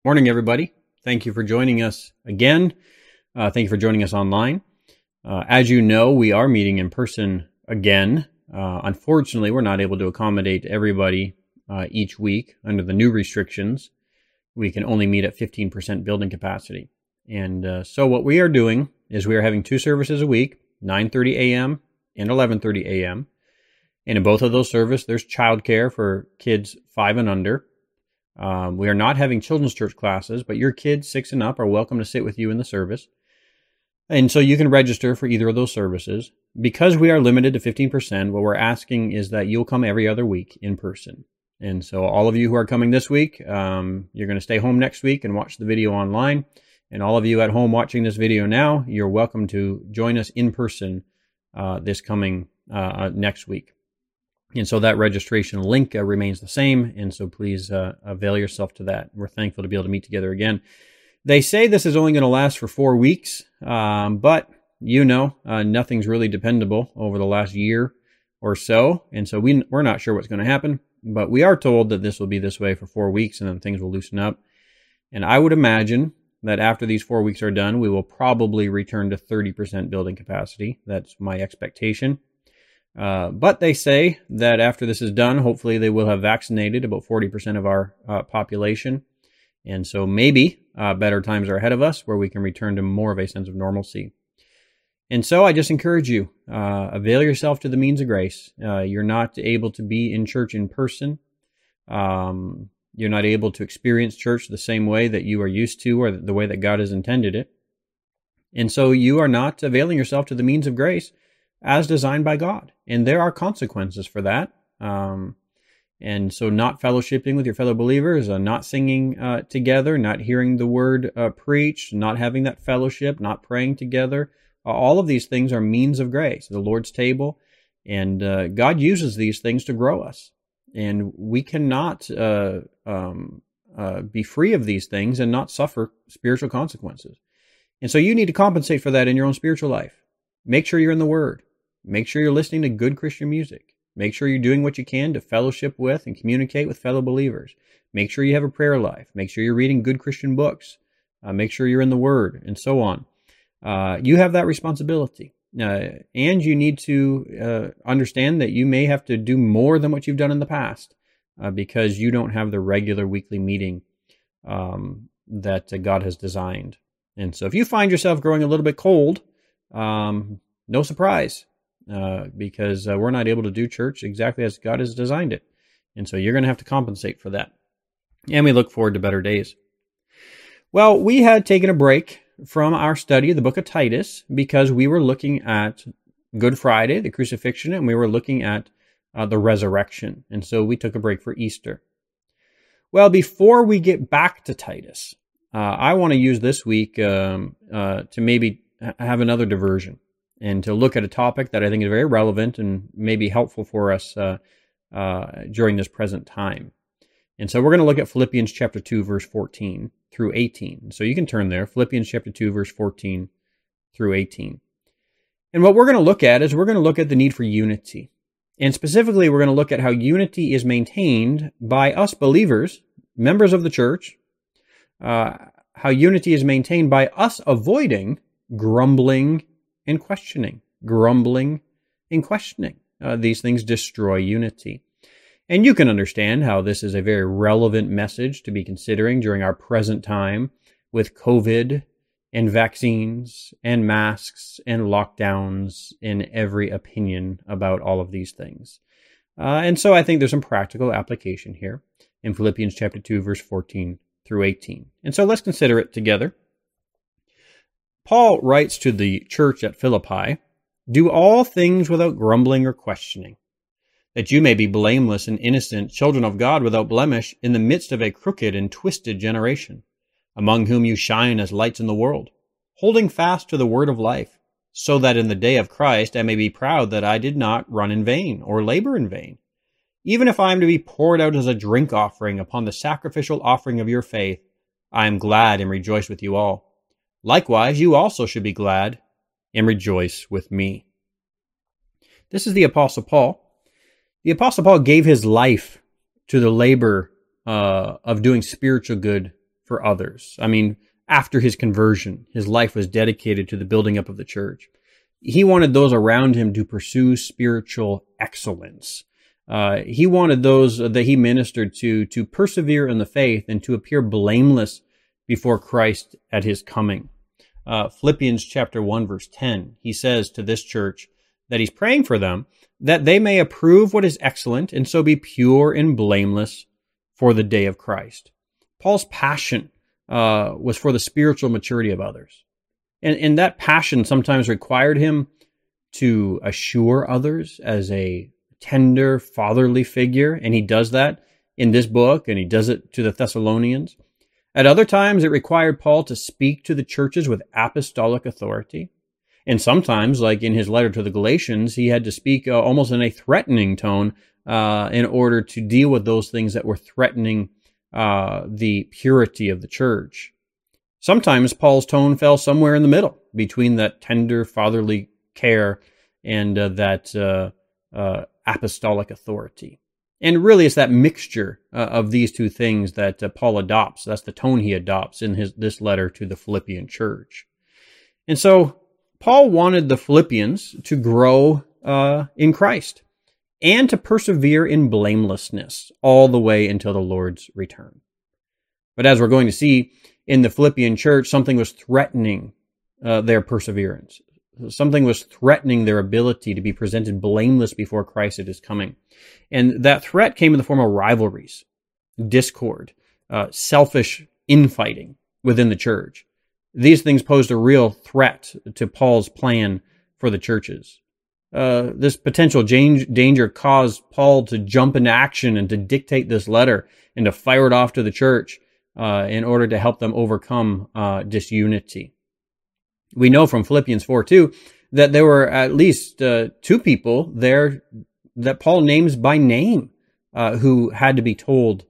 Morning, everybody. Thank you for joining us again. Thank you for joining us online. As you know, we are meeting in person again. Unfortunately, we're not able to accommodate everybody each week under the new restrictions. We can only meet at 15% building capacity. And so what we are doing is we are having two services a week, 9:30 a.m. and 11:30 a.m. And in both of those services, there's childcare for kids 5 and under. We are not having children's church classes, but your kids 6 and up are welcome to sit with you in the service. And so you can register for either of those services. Because we are limited to 15%, what we're asking is that you'll come every other week in person. And so all of you who are coming this week, you're going to stay home next week and watch the video online. And all of you at home watching this video now, you're welcome to join us in person this coming next week. And so that registration link remains the same, and so please avail yourself to that. We're thankful to be able to meet together again. They say this is only going to last for 4 weeks, but nothing's really dependable over the last year or so, and so we're not sure what's going to happen, but we are told that this will be this way for 4 weeks, and then things will loosen up. And I would imagine that after these 4 weeks are done, we will probably return to 30% building capacity. That's my expectation. But they say that after this is done, hopefully they will have vaccinated about 40% of our population. And so maybe better times are ahead of us where we can return to more of a sense of normalcy. And so I just encourage you, avail yourself to the means of grace. You're not able to be in church in person. You're not able to experience church the same way that you are used to or the way that God has intended it. And so you are not availing yourself to the means of grace as designed by God. And there are consequences for that. And so not fellowshipping with your fellow believers, not singing together, not hearing the word preached, not having that fellowship, not praying together, all of these things are means of grace, the Lord's table. And God uses these things to grow us. And we cannot be free of these things and not suffer spiritual consequences. And so you need to compensate for that in your own spiritual life. Make sure you're in the Word. Make sure you're listening to good Christian music. Make sure you're doing what you can to fellowship with and communicate with fellow believers. Make sure you have a prayer life. Make sure you're reading good Christian books. Make sure you're in the Word, and so on. You have that responsibility. And you need to understand that you may have to do more than what you've done in the past because you don't have the regular weekly meeting that God has designed. And so if you find yourself growing a little bit cold, no surprise. Because we're not able to do church exactly as God has designed it. And so you're going to have to compensate for that. And we look forward to better days. Well, we had taken a break from our study of the book of Titus because we were looking at Good Friday, the crucifixion, and we were looking at the resurrection. And so we took a break for Easter. Well, before we get back to Titus, I want to use this week to maybe have another diversion and to look at a topic that I think is very relevant and maybe helpful for us during this present time. And so we're going to look at Philippians chapter 2, verse 14 through 18. So you can turn there, Philippians chapter 2, verse 14 through 18. And what we're going to look at is we're going to look at the need for unity. And specifically, we're going to look at how unity is maintained by us believers, members of the church, how unity is maintained by us avoiding grumbling and questioning. Grumbling and questioning. These things destroy unity. And you can understand how this is a very relevant message to be considering during our present time with COVID and vaccines and masks and lockdowns and every opinion about all of these things. And so I think there's some practical application here in Philippians chapter 2, verse 14 through 18. And so let's consider it together. Paul writes to the church at Philippi, "Do all things without grumbling or questioning, that you may be blameless and innocent, children of God without blemish, in the midst of a crooked and twisted generation, among whom you shine as lights in the world, holding fast to the word of life, so that in the day of Christ I may be proud that I did not run in vain or labor in vain. Even if I am to be poured out as a drink offering upon the sacrificial offering of your faith, I am glad and rejoice with you all. Likewise, you also should be glad and rejoice with me." This is the Apostle Paul. The Apostle Paul gave his life to the labor of doing spiritual good for others. I mean, after his conversion, his life was dedicated to the building up of the church. He wanted those around him to pursue spiritual excellence. He wanted those that he ministered to persevere in the faith and to appear blameless before Christ at his coming. Philippians chapter 1, verse 10, he says to this church that he's praying for them, that they may approve what is excellent and so be pure and blameless for the day of Christ. Paul's passion was for the spiritual maturity of others. And that passion sometimes required him to assure others as a tender, fatherly figure, and he does that in this book, and he does it to the Thessalonians. At other times, it required Paul to speak to the churches with apostolic authority. And sometimes, like in his letter to the Galatians, he had to speak almost in a threatening tone in order to deal with those things that were threatening the purity of the church. Sometimes Paul's tone fell somewhere in the middle between that tender fatherly care and that apostolic authority. And really it's that mixture of these two things that Paul adopts. That's the tone he adopts in this letter to the Philippian church. And so Paul wanted the Philippians to grow in Christ and to persevere in blamelessness all the way until the Lord's return. But as we're going to see in the Philippian church, something was threatening their perseverance. Something was threatening their ability to be presented blameless before Christ at his coming. And that threat came in the form of rivalries, discord, selfish infighting within the church. These things posed a real threat to Paul's plan for the churches. This potential danger caused Paul to jump into action and to dictate this letter and to fire it off to the church in order to help them overcome disunity. We know from Philippians 4:2 that there were at least two people there that Paul names by name who had to be told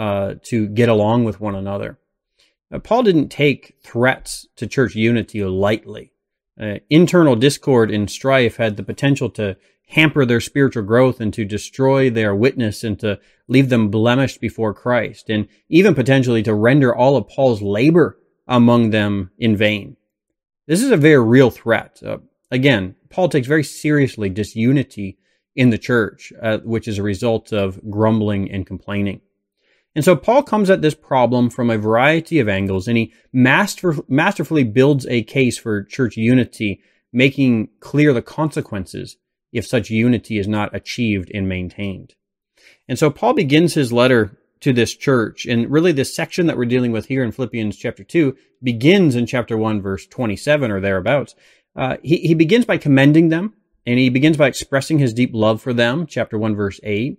to get along with one another. Paul didn't take threats to church unity lightly. Internal discord and strife had the potential to hamper their spiritual growth and to destroy their witness and to leave them blemished before Christ, and even potentially to render all of Paul's labor among them in vain. This is a very real threat. Again, Paul takes very seriously disunity in the church, which is a result of grumbling and complaining. And so Paul comes at this problem from a variety of angles, and he masterfully builds a case for church unity, making clear the consequences if such unity is not achieved and maintained. And so Paul begins his letter to this church, and really this section that we're dealing with here in Philippians chapter 2 begins in chapter 1, verse 27 or thereabouts. He begins by commending them, and he begins by expressing his deep love for them, chapter 1, verse 8.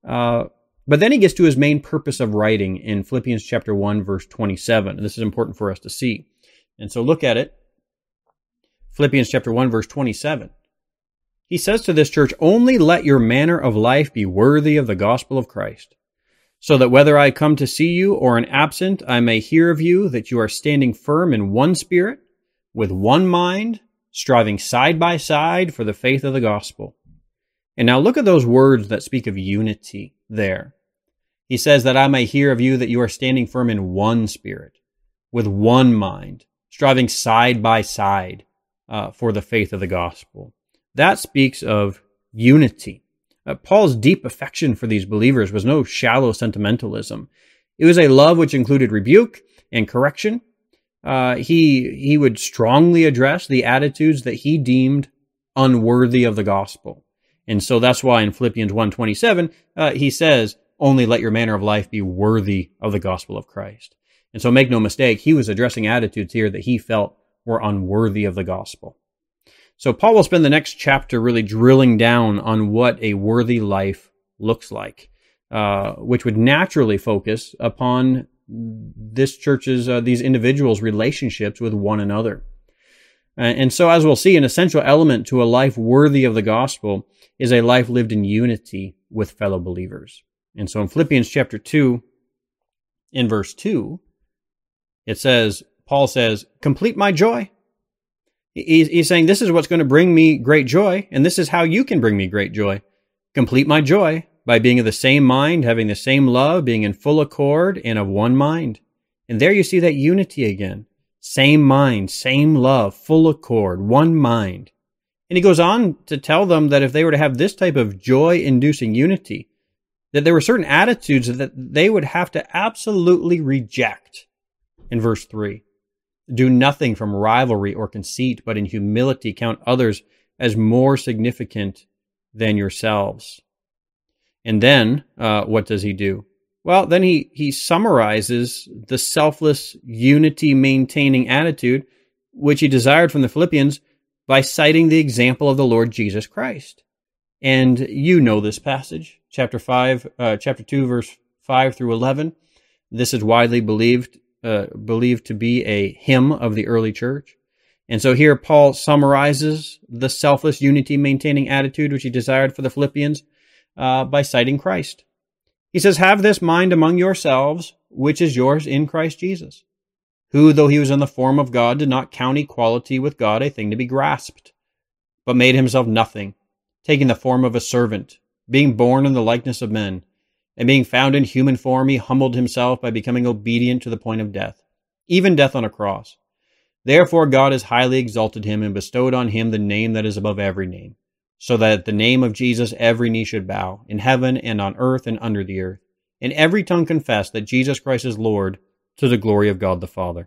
But then he gets to his main purpose of writing in Philippians chapter 1, verse 27. And this is important for us to see. And so look at it. Philippians chapter 1, verse 27. He says to this church, "Only let your manner of life be worthy of the gospel of Christ, so that whether I come to see you or am absent, I may hear of you that you are standing firm in one spirit, with one mind, striving side by side for the faith of the gospel." And now look at those words that speak of unity there. He says that I may hear of you that you are standing firm in one spirit, with one mind, striving side by side for the faith of the gospel. That speaks of unity. Paul's deep affection for these believers was no shallow sentimentalism. It was a love which included rebuke and correction. He would strongly address the attitudes that he deemed unworthy of the gospel. And so that's why in Philippians 1:27, he says, "Only let your manner of life be worthy of the gospel of Christ." And so make no mistake, he was addressing attitudes here that he felt were unworthy of the gospel. So Paul will spend the next chapter really drilling down on what a worthy life looks like, which would naturally focus upon this church's, these individuals' relationships with one another. And so, as we'll see, an essential element to a life worthy of the gospel is a life lived in unity with fellow believers. And so in Philippians chapter 2, in verse 2, it says, Paul says, "Complete my joy." He's saying, this is what's going to bring me great joy, and this is how you can bring me great joy. Complete my joy by being of the same mind, having the same love, being in full accord, and of one mind. And there you see that unity again. Same mind, same love, full accord, one mind. And he goes on to tell them that if they were to have this type of joy-inducing unity, that there were certain attitudes that they would have to absolutely reject. In verse 3, do nothing from rivalry or conceit, but in humility count others as more significant than yourselves. And then, what does he do? Well, then he summarizes the selfless, unity-maintaining attitude which he desired from the Philippians by citing the example of the Lord Jesus Christ. And you know this passage, chapter 2, verse 5 through 11. This is widely believed to be a hymn of the early church. And so here Paul summarizes the selfless, unity-maintaining attitude which he desired for the Philippians by citing Christ. He says, have this mind among yourselves, which is yours in Christ Jesus, who, though he was in the form of God, did not count equality with God a thing to be grasped, but made himself nothing, taking the form of a servant, being born in the likeness of men, and being found in human form, he humbled himself by becoming obedient to the point of death, even death on a cross. Therefore God has highly exalted him and bestowed on him the name that is above every name, so that at the name of Jesus every knee should bow, in heaven and on earth and under the earth, and every tongue confess that Jesus Christ is Lord, to the glory of God the Father.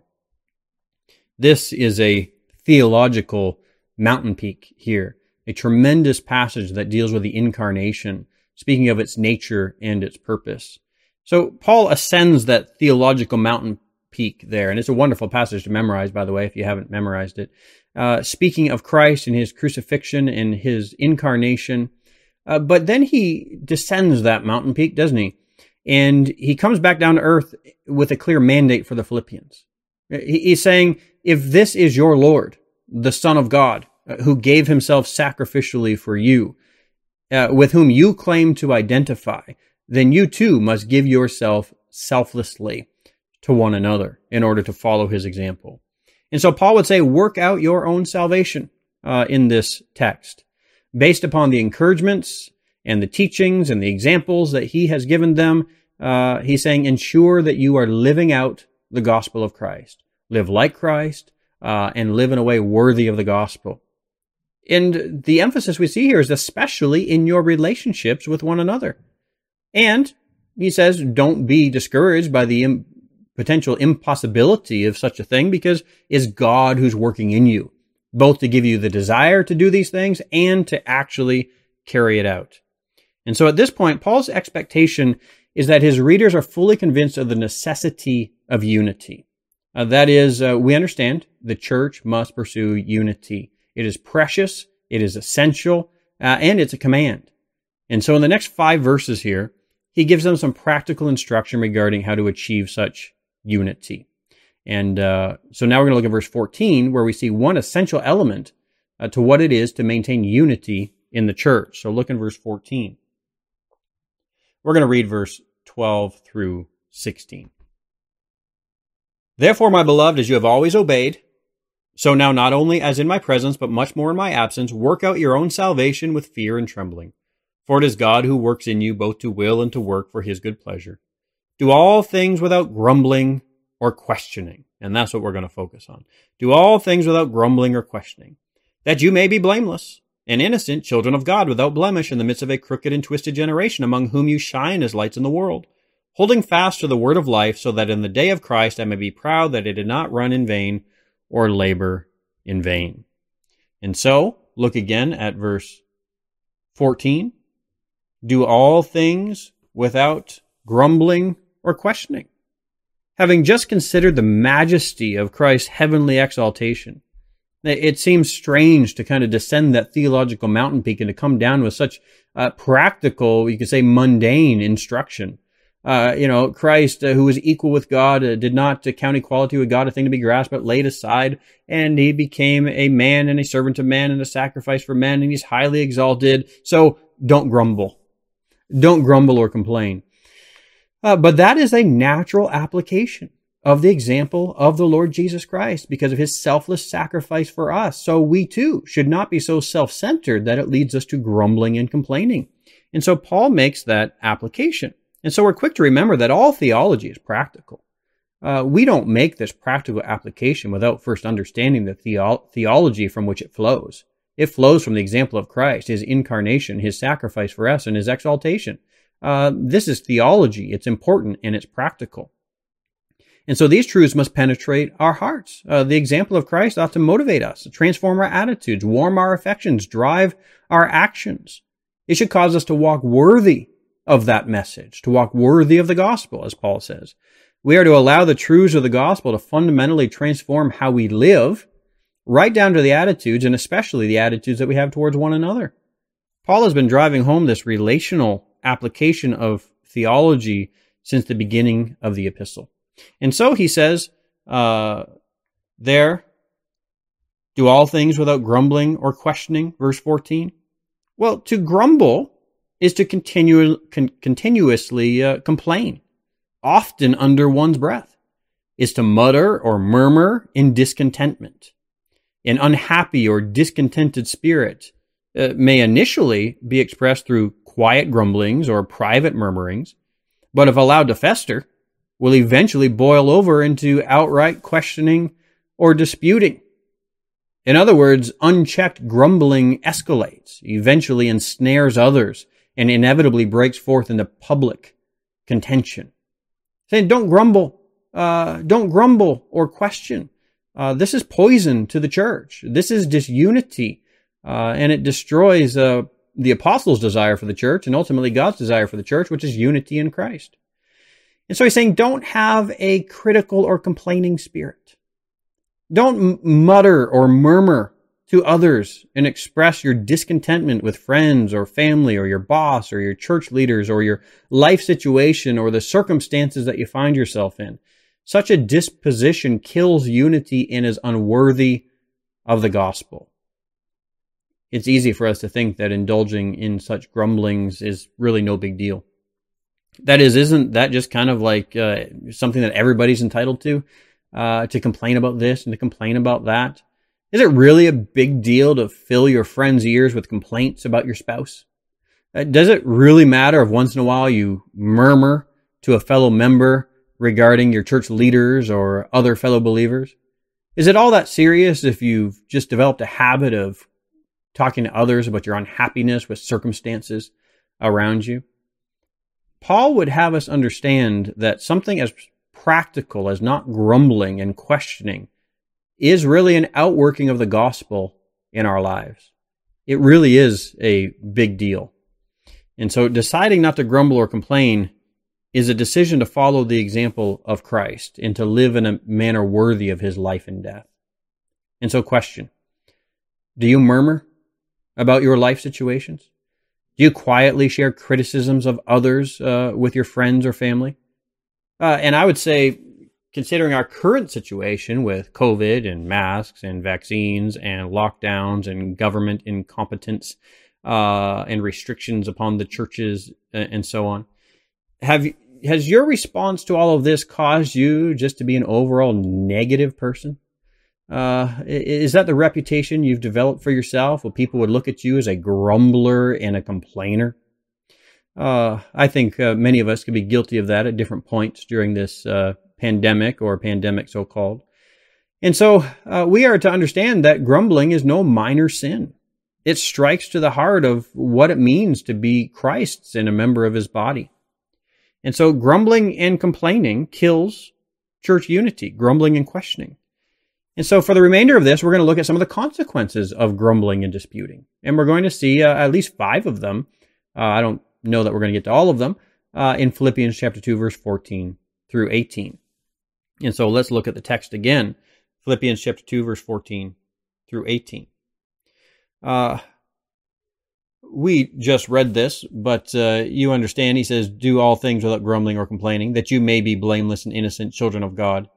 This is a theological mountain peak here, a tremendous passage that deals with the incarnation, speaking of its nature and its purpose. So Paul ascends that theological mountain peak there, and it's a wonderful passage to memorize, by the way, if you haven't memorized it. Speaking of Christ and his crucifixion and his incarnation. But then he descends that mountain peak, doesn't he? And he comes back down to earth with a clear mandate for the Philippians. He's saying, if this is your Lord, the Son of God, who gave himself sacrificially for you, with whom you claim to identify, then you too must give yourself selflessly to one another in order to follow his example. And so Paul would say, work out your own salvation in this text, based upon the encouragements and the teachings and the examples that he has given them. He's saying, ensure that you are living out the gospel of Christ. Live like Christ and live in a way worthy of the gospel. And the emphasis we see here is especially in your relationships with one another. And he says, don't be discouraged by the potential impossibility of such a thing, because it's God who's working in you, both to give you the desire to do these things and to actually carry it out. And so at this point, Paul's expectation is that his readers are fully convinced of the necessity of unity. That is, we understand the church must pursue unity. It is precious, it is essential, and it's a command. And so in the next 5 verses here, he gives them some practical instruction regarding how to achieve such unity. And so now we're going to look at verse 14, where we see one essential element to what it is to maintain unity in the church. So look in verse 14. We're going to read verse 12 through 16. Therefore, my beloved, as you have always obeyed, so now not only as in my presence, but much more in my absence, work out your own salvation with fear and trembling. For it is God who works in you both to will and to work for his good pleasure. Do all things without grumbling or questioning. And that's what we're going to focus on. Do all things without grumbling or questioning, that you may be blameless and innocent, children of God, without blemish, in the midst of a crooked and twisted generation, among whom you shine as lights in the world, holding fast to the word of life, so that in the day of Christ I may be proud that I did not run in vain or labor in vain. And so, look again at verse 14. Do all things without grumbling or questioning. Having just considered the majesty of Christ's heavenly exaltation, it seems strange to kind of descend that theological mountain peak and to come down with such practical, you could say mundane instruction. Christ, who was equal with God, did not count equality with God a thing to be grasped, but laid aside, and he became a man and a servant of man and a sacrifice for men, and he's highly exalted. So don't grumble. Don't grumble or complain. But that is a natural application of the example of the Lord Jesus Christ because of his selfless sacrifice for us. So we too should not be so self-centered that it leads us to grumbling and complaining. And so Paul makes that application. And so we're quick to remember that all theology is practical. We don't make this practical application without first understanding the theology from which it flows. It flows from the example of Christ, his incarnation, his sacrifice for us, and his exaltation. This is theology. It's important and it's practical. And so these truths must penetrate our hearts. The example of Christ ought to motivate us, transform our attitudes, warm our affections, drive our actions. It should cause us to walk worthy of that message, to walk worthy of the gospel, as Paul says. We are to allow the truths of the gospel to fundamentally transform how we live, right down to the attitudes, and especially the attitudes that we have towards one another. Paul has been driving home this relational application of theology since the beginning of the epistle. And so he says, there, do all things without grumbling or questioning, verse 14. Well, to grumble is to continuously complain, often under one's breath, is to mutter or murmur in discontentment. An unhappy or discontented spirit may initially be expressed through quiet grumblings or private murmurings, but if allowed to fester, will eventually boil over into outright questioning or disputing. In other words, unchecked grumbling escalates, eventually ensnares others, and inevitably breaks forth into public contention. Saying, don't grumble or question. This is poison to the church. This is disunity, and it destroys the apostles' desire for the church and ultimately God's desire for the church, which is unity in Christ. And so he's saying, don't have a critical or complaining spirit. Don't mutter or murmur to others and express your discontentment with friends or family or your boss or your church leaders or your life situation or the circumstances that you find yourself in. Such a disposition kills unity and is unworthy of the gospel. It's easy for us to think that indulging in such grumblings is really no big deal. That is, isn't that just kind of like something that everybody's entitled to complain about this and to complain about that? Is it really a big deal to fill your friends' ears with complaints about your spouse? Does it really matter if once in a while you murmur to a fellow member regarding your church leaders or other fellow believers? Is it all that serious if you've just developed a habit of talking to others about your unhappiness with circumstances around you? Paul would have us understand that something as practical as not grumbling and questioning is really an outworking of the gospel in our lives. It really is a big deal. And so deciding not to grumble or complain is a decision to follow the example of Christ and to live in a manner worthy of his life and death. And so question, do you murmur about your life situations? Do you quietly share criticisms of others with your friends or family? And I would say, considering our current situation with COVID and masks and vaccines and lockdowns and government incompetence and restrictions upon the churches and so on, has your response to all of this caused you just to be an overall negative person? Is that the reputation you've developed for yourself? Well, people would look at you as a grumbler and a complainer. I think many of us could be guilty of that at different points during this pandemic or pandemic so-called. And so we are to understand that grumbling is no minor sin. It strikes to the heart of what it means to be Christ's and a member of his body. And so grumbling and complaining kills church unity, grumbling and questioning. And so for the remainder of this, we're going to look at some of the consequences of grumbling and disputing. And we're going to see at least 5 of them. I don't know that we're going to get to all of them in Philippians chapter 2, verse 14 through 18. And so let's look at the text again. Philippians chapter 2, verse 14 through 18. We just read this, but you understand, he says, do all things without grumbling or complaining, that you may be blameless and innocent children of God,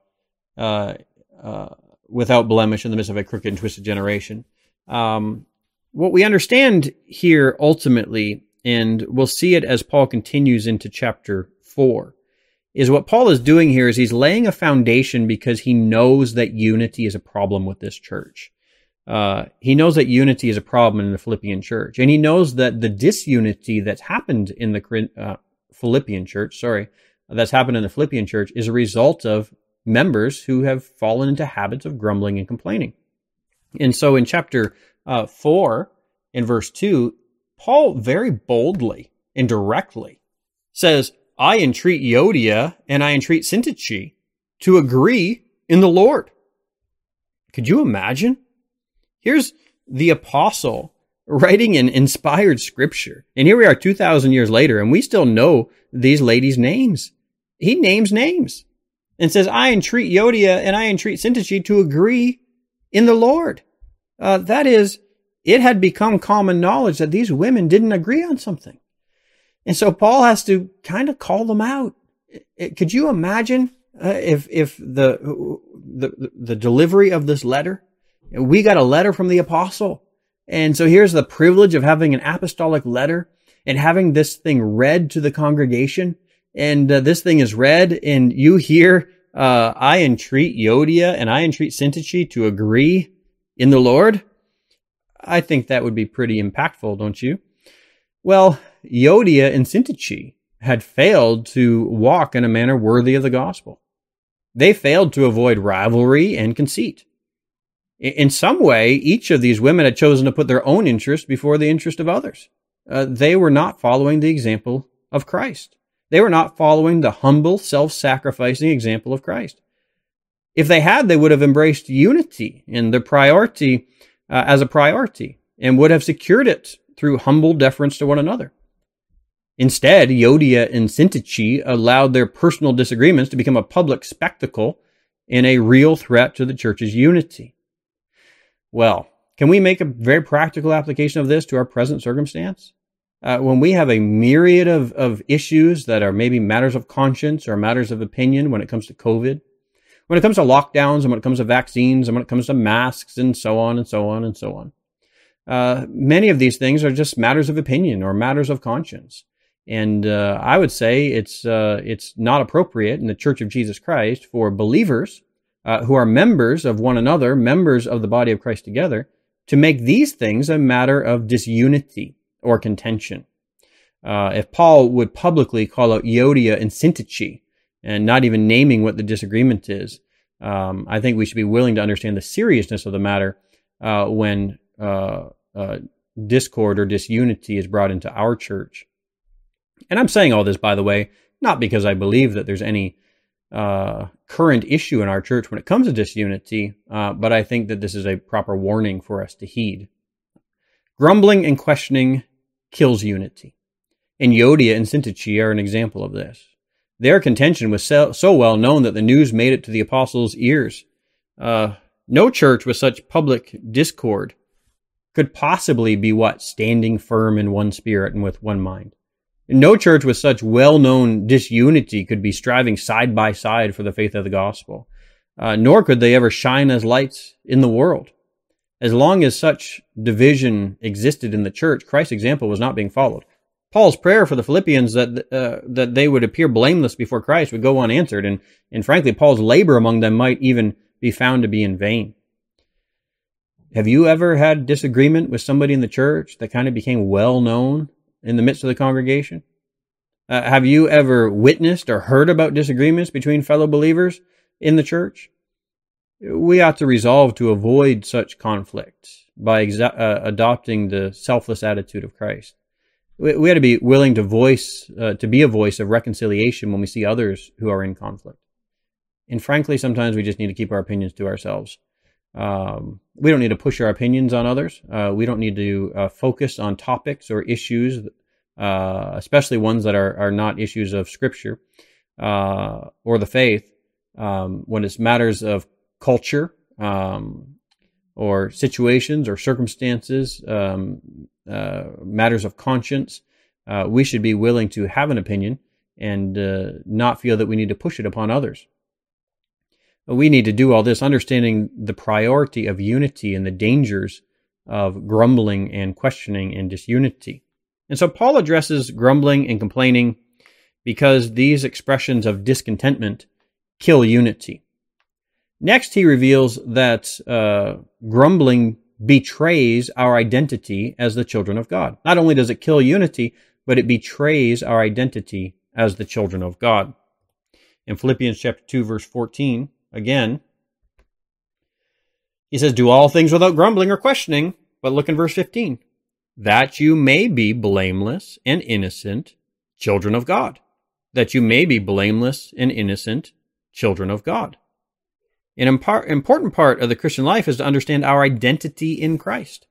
without blemish in the midst of a crooked and twisted generation. What we understand here ultimately, and we'll see it as Paul continues into chapter 4, is what Paul is doing here is he's laying a foundation because he knows that unity is a problem with this church. He knows that unity is a problem in the Philippian church, and he knows that the disunity that's happened in the Philippian church is a result of members who have fallen into habits of grumbling and complaining. And so in chapter 4, in verse 2, Paul very boldly and directly says, I entreat Euodia and I entreat Syntyche to agree in the Lord. Could you imagine? Here's the apostle writing in inspired scripture. And here we are 2,000 years later, and we still know these ladies' names. He names names and says, I entreat Euodia and I entreat Syntyche to agree in the Lord. That is, it had become common knowledge that these women didn't agree on something. And so Paul has to kind of call them out. Could you imagine if the delivery of this letter? We got a letter from the apostle. And so here's the privilege of having an apostolic letter and having this thing read to the congregation. And this thing is read, and you hear, I entreat Euodia and I entreat Syntyche to agree in the Lord. I think that would be pretty impactful, don't you? Well, Euodia and Syntyche had failed to walk in a manner worthy of the gospel. They failed to avoid rivalry and conceit. In some way, each of these women had chosen to put their own interest before the interest of others. They were not following the example of Christ. They were not following the humble, self-sacrificing example of Christ. If they had, they would have embraced unity and the priority as a priority and would have secured it through humble deference to one another. Instead, Euodia and Syntyche allowed their personal disagreements to become a public spectacle and a real threat to the church's unity. Well, can we make a very practical application of this to our present circumstance? When we have a myriad of issues that are maybe matters of conscience or matters of opinion when it comes to COVID, when it comes to lockdowns and when it comes to vaccines and when it comes to masks and so on and so on and so on. Many of these things are just matters of opinion or matters of conscience. And I would say it's not appropriate in the Church of Jesus Christ for believers who are members of one another, members of the body of Christ together, to make these things a matter of disunity or contention. If Paul would publicly call out Euodia and Syntyche and not even naming what the disagreement is, I think we should be willing to understand the seriousness of the matter when discord or disunity is brought into our church. And I'm saying all this, by the way, not because I believe that there's any current issue in our church when it comes to disunity, but I think that this is a proper warning for us to heed. Grumbling and questioning kills unity. And Euodia and Syntyche are an example of this. Their contention was so well known that the news made it to the apostles' ears. No church with such public discord could possibly be standing firm in one spirit and with one mind. No church with such well-known disunity could be striving side by side for the faith of the gospel, nor could they ever shine as lights in the world. As long as such division existed in the church, Christ's example was not being followed. Paul's prayer for the Philippians that they would appear blameless before Christ would go unanswered, and frankly, Paul's labor among them might even be found to be in vain. Have you ever had disagreement with somebody in the church that kind of became well known in the midst of the congregation? Have you ever witnessed or heard about disagreements between fellow believers in the church? We ought to resolve to avoid such conflict by adopting the selfless attitude of Christ. We ought to be willing to be a voice of reconciliation when we see others who are in conflict. And frankly, sometimes we just need to keep our opinions to ourselves. We don't need to push our opinions on others. We don't need to focus on topics or issues, especially ones that are not issues of Scripture or the faith, when it's matters of culture or situations or circumstances, matters of conscience. We should be willing to have an opinion and not feel that we need to push it upon others. We need to do all this understanding the priority of unity and the dangers of grumbling and questioning and disunity. And so Paul addresses grumbling and complaining because these expressions of discontentment kill unity. Next, he reveals that grumbling betrays our identity as the children of God. Not only does it kill unity, but it betrays our identity as the children of God. In Philippians chapter 2, verse 14, again. He says, do all things without grumbling or questioning. But look in verse 15. That you may be blameless and innocent, children of God. That you may be blameless and innocent, children of God. An important part of the Christian life is to understand our identity in Christ.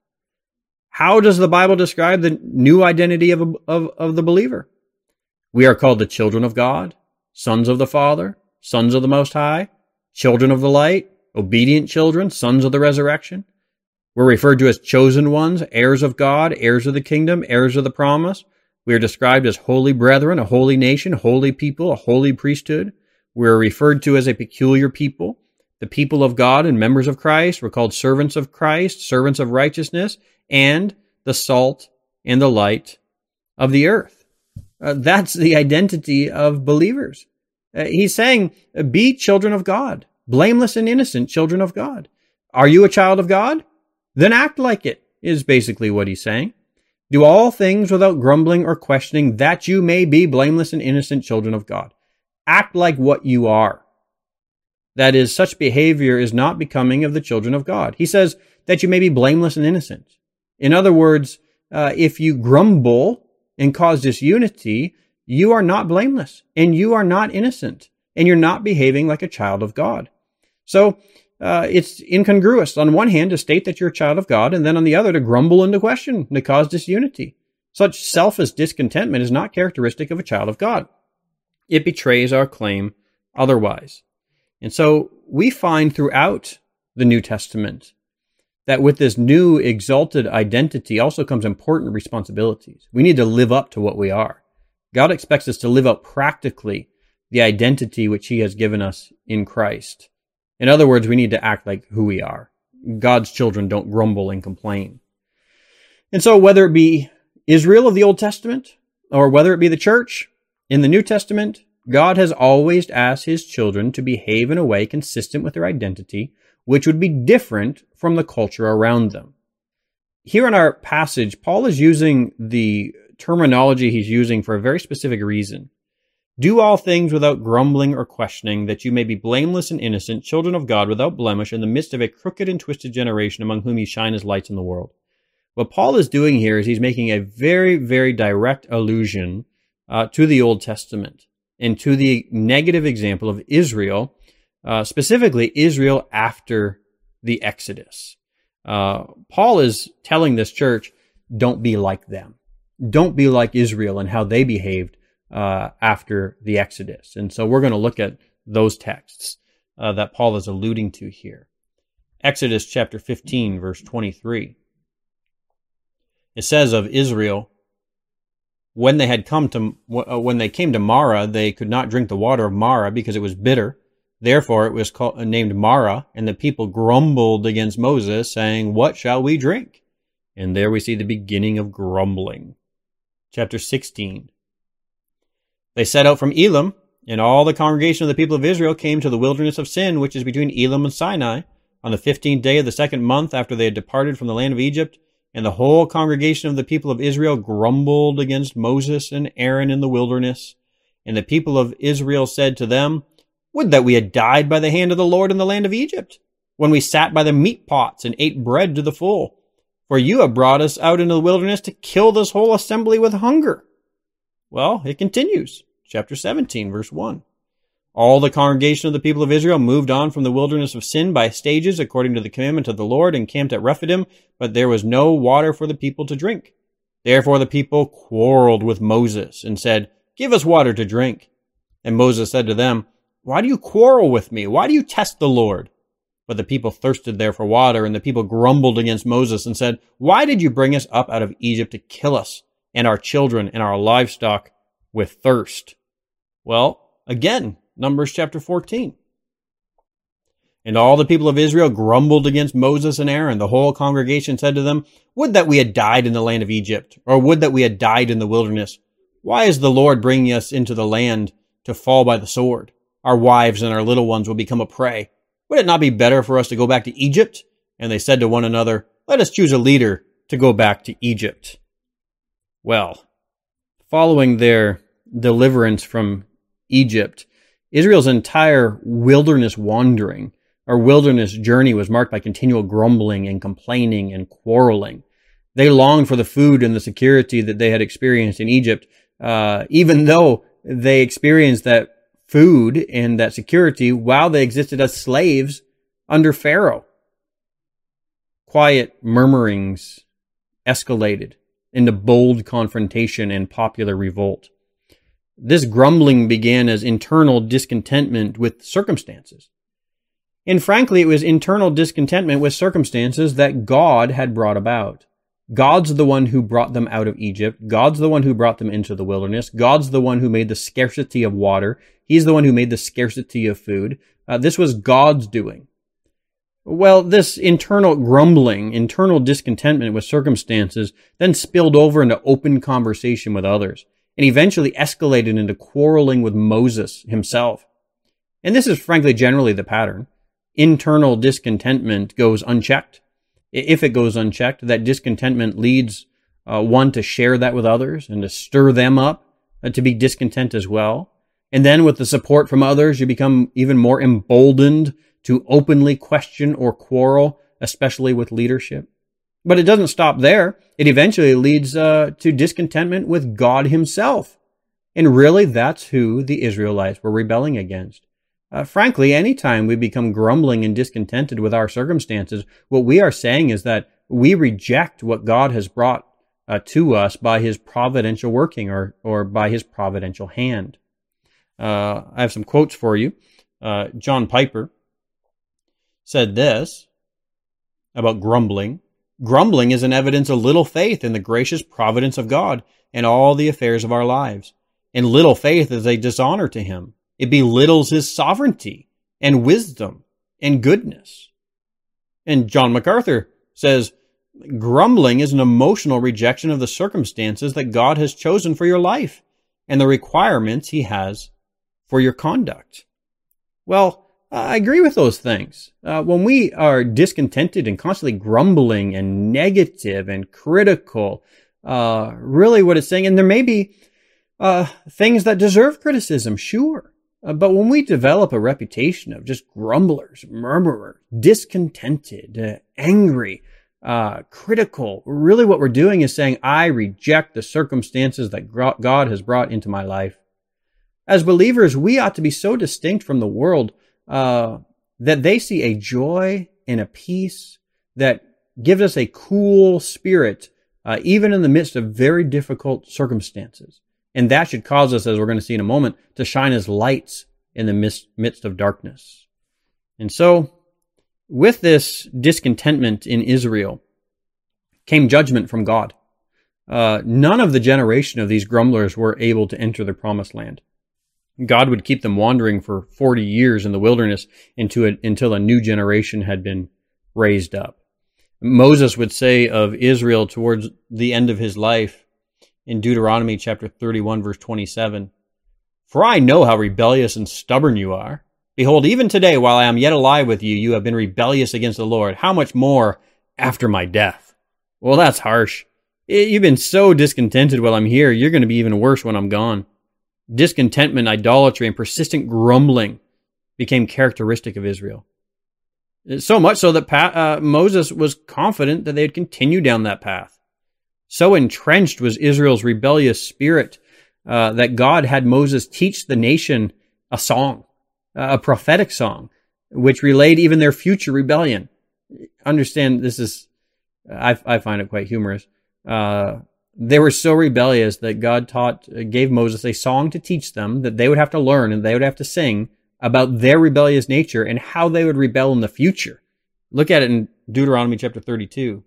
How does the Bible describe the new identity of the believer? We are called the children of God, sons of the Father, sons of the Most High, children of the light, obedient children, sons of the resurrection. We're referred to as chosen ones, heirs of God, heirs of the kingdom, heirs of the promise. We are described as holy brethren, a holy nation, holy people, a holy priesthood. We're referred to as a peculiar people, the people of God and members of Christ. We're called servants of Christ, servants of righteousness, and the salt and the light of the earth. That's the identity of believers. He's saying, be children of God, blameless and innocent children of God. Are you a child of God? Then act like it, is basically what he's saying. Do all things without grumbling or questioning, that you may be blameless and innocent children of God. Act like what you are. That is, such behavior is not becoming of the children of God. He says that you may be blameless and innocent. In other words, if you grumble and cause disunity, you are not blameless and you are not innocent and you're not behaving like a child of God. So it's incongruous on one hand to state that you're a child of God and then on the other to grumble and to question and to cause disunity. Such selfish discontentment is not characteristic of a child of God. It betrays our claim otherwise. And so we find throughout the New Testament that with this new exalted identity also comes important responsibilities. We need to live up to what we are. God expects us to live out practically the identity which he has given us in Christ. In other words, we need to act like who we are. God's children don't grumble and complain. And so whether it be Israel of the Old Testament or whether it be the church in the New Testament, God has always asked his children to behave in a way consistent with their identity, which would be different from the culture around them. Here in our passage, Paul is using the terminology he's using for a very specific reason. Do all things without grumbling or questioning, that you may be blameless and innocent, children of God without blemish, in the midst of a crooked and twisted generation among whom ye shine as lights in the world. What Paul is doing here is he's making a very, very direct allusion to the Old Testament and to the negative example of Israel, specifically Israel after the Exodus. Paul is telling this church, don't be like them. Don't be like Israel and how they behaved after the Exodus. And so we're going to look at those texts that Paul is alluding to here. Exodus chapter 15, verse 23. It says of Israel, when they came to Marah, they could not drink the water of Marah because it was bitter. Therefore it was named Marah, and the people grumbled against Moses, saying, what shall we drink? And there we see the beginning of grumbling. Chapter 16. They set out from Elim, and all the congregation of the people of Israel came to the wilderness of Sin, which is between Elim and Sinai, on the 15th day of the second month after they had departed from the land of Egypt. And the whole congregation of the people of Israel grumbled against Moses and Aaron in the wilderness. And the people of Israel said to them, would that we had died by the hand of the Lord in the land of Egypt, when we sat by the meat pots and ate bread to the full. For you have brought us out into the wilderness to kill this whole assembly with hunger. Well, it continues. Chapter 17, verse 1. All the congregation of the people of Israel moved on from the wilderness of Sin by stages according to the commandment of the Lord and camped at Rephidim, but there was no water for the people to drink. Therefore the people quarreled with Moses and said, give us water to drink. And Moses said to them, why do you quarrel with me? Why do you test the Lord? But the people thirsted there for water, and the people grumbled against Moses and said, why did you bring us up out of Egypt to kill us and our children and our livestock with thirst? Well, again, Numbers chapter 14. And all the people of Israel grumbled against Moses and Aaron. The whole congregation said to them, would that we had died in the land of Egypt, or would that we had died in the wilderness. Why is the Lord bringing us into the land to fall by the sword? Our wives and our little ones will become a prey. Would it not be better for us to go back to Egypt? And they said to one another, let us choose a leader to go back to Egypt. Well, following their deliverance from Egypt Israel's entire wilderness wandering or wilderness journey was marked by continual grumbling and complaining and quarreling. They longed for the food and the security that they had experienced in Egypt, even though they experienced that food and that security while they existed as slaves under Pharaoh. Quiet murmurings escalated into bold confrontation and popular revolt. This grumbling began as internal discontentment with circumstances. And frankly, it was internal discontentment with circumstances that God had brought about. God's the one who brought them out of Egypt. God's the one who brought them into the wilderness. God's the one who made the scarcity of water. He's the one who made the scarcity of food. This was God's doing. Well, this internal grumbling, internal discontentment with circumstances then spilled over into open conversation with others and eventually escalated into quarreling with Moses himself. And this is frankly generally the pattern. Internal discontentment goes unchecked. If it goes unchecked, that discontentment leads one to share that with others and to stir them up to be discontent as well. And then with the support from others, you become even more emboldened to openly question or quarrel, especially with leadership. But it doesn't stop there. It eventually leads to discontentment with God himself. And really, that's who the Israelites were rebelling against. Frankly, anytime we become grumbling and discontented with our circumstances, what we are saying is that we reject what God has brought to us by his providential working or by his providential hand. I have some quotes for you. John Piper said this about grumbling. Grumbling is an evidence of little faith in the gracious providence of God in all the affairs of our lives. And little faith is a dishonor to him. It belittles his sovereignty and wisdom and goodness. And John MacArthur says, grumbling is an emotional rejection of the circumstances that God has chosen for your life and the requirements he has for your conduct. Well, I agree with those things. When we are discontented and constantly grumbling and negative and critical, really what it's saying, and there may be things that deserve criticism, sure. But when we develop a reputation of just grumblers, murmurers, discontented, angry, critical, really what we're doing is saying, I reject the circumstances that God has brought into my life. As believers, we ought to be so distinct from the world that they see a joy and a peace that gives us a cool spirit, even in the midst of very difficult circumstances. And that should cause us, as we're going to see in a moment, to shine as lights in the midst of darkness. And so, with this discontentment in Israel came judgment from God. None of the generation of these grumblers were able to enter the promised land. God would keep them wandering for 40 years in the wilderness until a new generation had been raised up. Moses would say of Israel towards the end of his life, in Deuteronomy chapter 31, verse 27, "For I know how rebellious and stubborn you are. Behold, even today, while I am yet alive with you, you have been rebellious against the Lord. How much more after my death?" Well, that's harsh. You've been so discontented while I'm here, you're going to be even worse when I'm gone. Discontentment, idolatry, and persistent grumbling became characteristic of Israel. So much so that Moses was confident that they'd continue down that path. So entrenched was Israel's rebellious spirit that God had Moses teach the nation a song, a prophetic song, which relayed even their future rebellion. Understand, this is, I find it quite humorous. They were so rebellious that God gave Moses a song to teach them that they would have to learn and they would have to sing about their rebellious nature and how they would rebel in the future. Look at it in Deuteronomy chapter 32.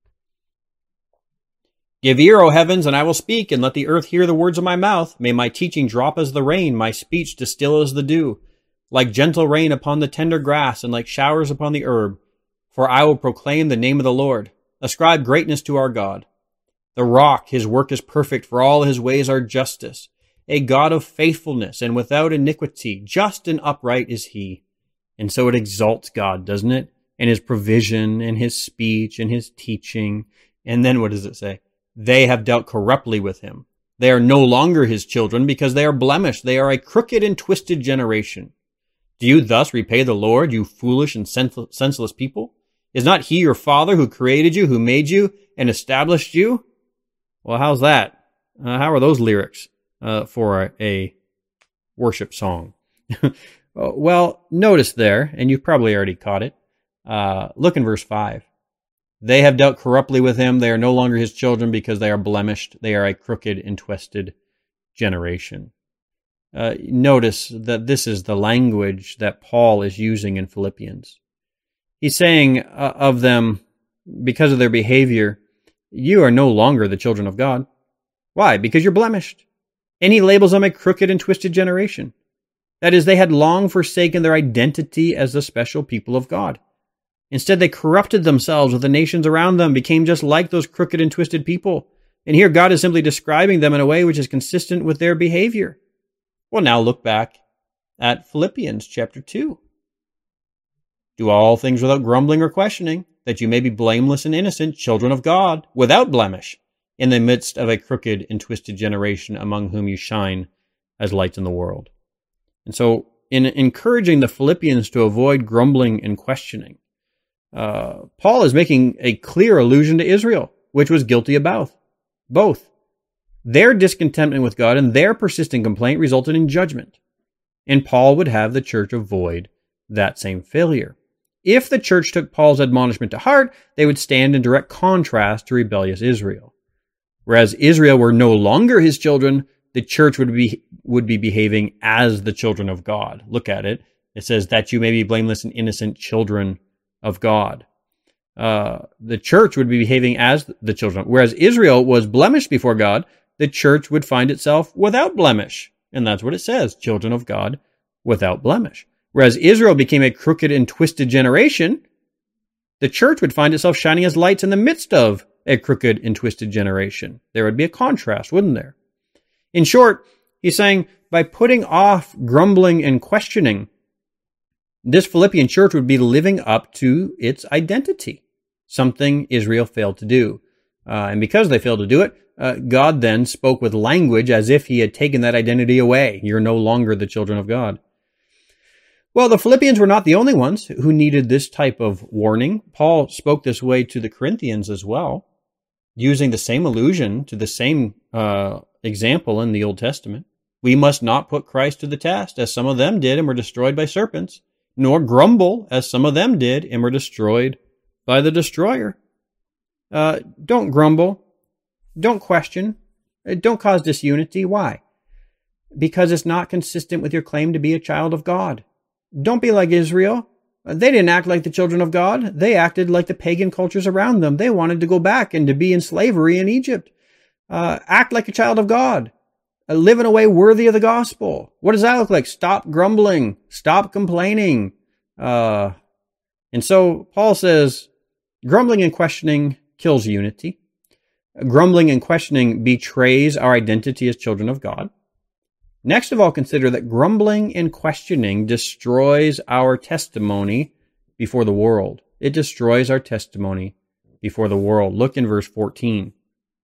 "Give ear, O heavens, and I will speak, and let the earth hear the words of my mouth. May my teaching drop as the rain, my speech distill as the dew, like gentle rain upon the tender grass, and like showers upon the herb. For I will proclaim the name of the Lord. Ascribe greatness to our God. The rock, his work is perfect, for all his ways are justice. A God of faithfulness and without iniquity, just and upright is he." And so it exalts God, doesn't it? And his provision, and his speech, and his teaching. And then what does it say? "They have dealt corruptly with him. They are no longer his children because they are blemished. They are a crooked and twisted generation. Do you thus repay the Lord, you foolish and senseless people? Is not he your father who created you, who made you, and established you? Well, how's that? How are those lyrics for a worship song? Well, notice there, and you've probably already caught it. Look in verse 5. They have dealt corruptly with him. They are no longer his children because they are blemished. They are a crooked and twisted generation. Notice that this is the language that Paul is using in Philippians. He's saying of them, because of their behavior, you are no longer the children of God. Why? Because you're blemished. And he labels them a crooked and twisted generation. That is, they had long forsaken their identity as the special people of God. Instead, they corrupted themselves with the nations around them, became just like those crooked and twisted people. And here God is simply describing them in a way which is consistent with their behavior. Well, now look back at Philippians chapter 2. Do all things without grumbling or questioning, that you may be blameless and innocent, children of God, without blemish, in the midst of a crooked and twisted generation among whom you shine as lights in the world. And so, in encouraging the Philippians to avoid grumbling and questioning, Paul is making a clear allusion to Israel, which was guilty of both. Their discontentment with God and their persistent complaint resulted in judgment. And Paul would have the church avoid that same failure. If the church took Paul's admonishment to heart, they would stand in direct contrast to rebellious Israel. Whereas Israel were no longer his children, the church would be behaving as the children of God. Look at it. It says that you may be blameless and innocent children of God. The church would be behaving as the children. Whereas Israel was blemished before God, the church would find itself without blemish. And that's what it says, children of God without blemish. Whereas Israel became a crooked and twisted generation, the church would find itself shining as lights in the midst of a crooked and twisted generation. There would be a contrast, wouldn't there? In short, he's saying by putting off grumbling and questioning, this Philippian church would be living up to its identity, something Israel failed to do. And because they failed to do it, God then spoke with language as if he had taken that identity away. You're no longer the children of God. Well, the Philippians were not the only ones who needed this type of warning. Paul spoke this way to the Corinthians as well, using the same allusion to the same example in the Old Testament. We must not put Christ to the test, as some of them did and were destroyed by serpents, nor grumble, as some of them did and were destroyed by the destroyer. Don't grumble. Don't question. Don't cause disunity. Why? Because it's not consistent with your claim to be a child of God. Don't be like Israel. They didn't act like the children of God. They acted like the pagan cultures around them. They wanted to go back and to be in slavery in Egypt. Act like a child of God. Live in a way worthy of the gospel. What does that look like? Stop grumbling. Stop complaining. And so Paul says, grumbling and questioning kills unity. Grumbling and questioning betrays our identity as children of God. Next of all, consider that grumbling and questioning destroys our testimony before the world. It destroys our testimony before the world. Look in verse 14.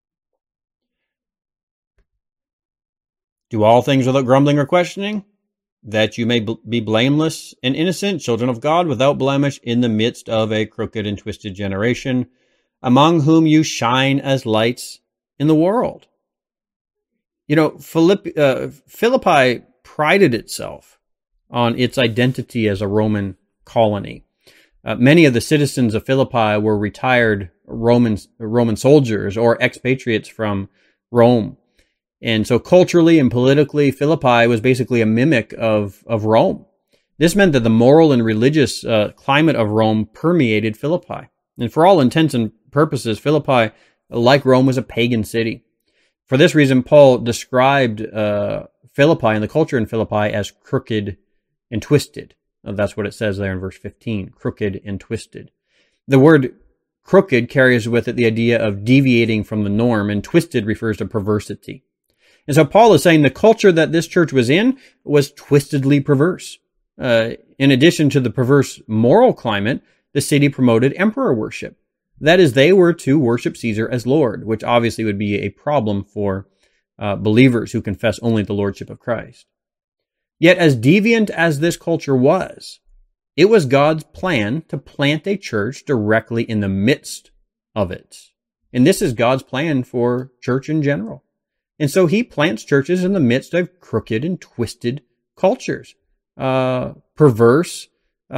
Do all things without grumbling or questioning, that you may be blameless and innocent, children of God, without blemish, in the midst of a crooked and twisted generation, among whom you shine as lights in the world. You know, Philippi prided itself on its identity as a Roman colony. Many of the citizens of Philippi were retired Roman soldiers or expatriates from Rome. And so culturally and politically, Philippi was basically a mimic of Rome. This meant that the moral and religious climate of Rome permeated Philippi. And for all intents and purposes, Philippi, like Rome, was a pagan city. For this reason, Paul described Philippi and the culture in Philippi as crooked and twisted. That's what it says there in verse 15, crooked and twisted. The word crooked carries with it the idea of deviating from the norm, and twisted refers to perversity. And so Paul is saying the culture that this church was in was twistedly perverse. In addition to the perverse moral climate, the city promoted emperor worship. That is, they were to worship Caesar as Lord, which obviously would be a problem for believers who confess only the Lordship of Christ. Yet as deviant as this culture was, it was God's plan to plant a church directly in the midst of it. And this is God's plan for church in general. And so he plants churches in the midst of crooked and twisted cultures, perverse,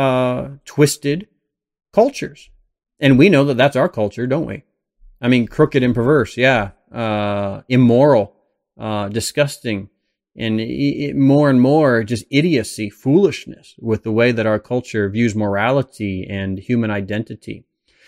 twisted cultures. And we know that that's our culture, don't we? I mean, crooked and perverse, yeah. Immoral, disgusting, and more and more just idiocy, foolishness with the way that our culture views morality and human identity.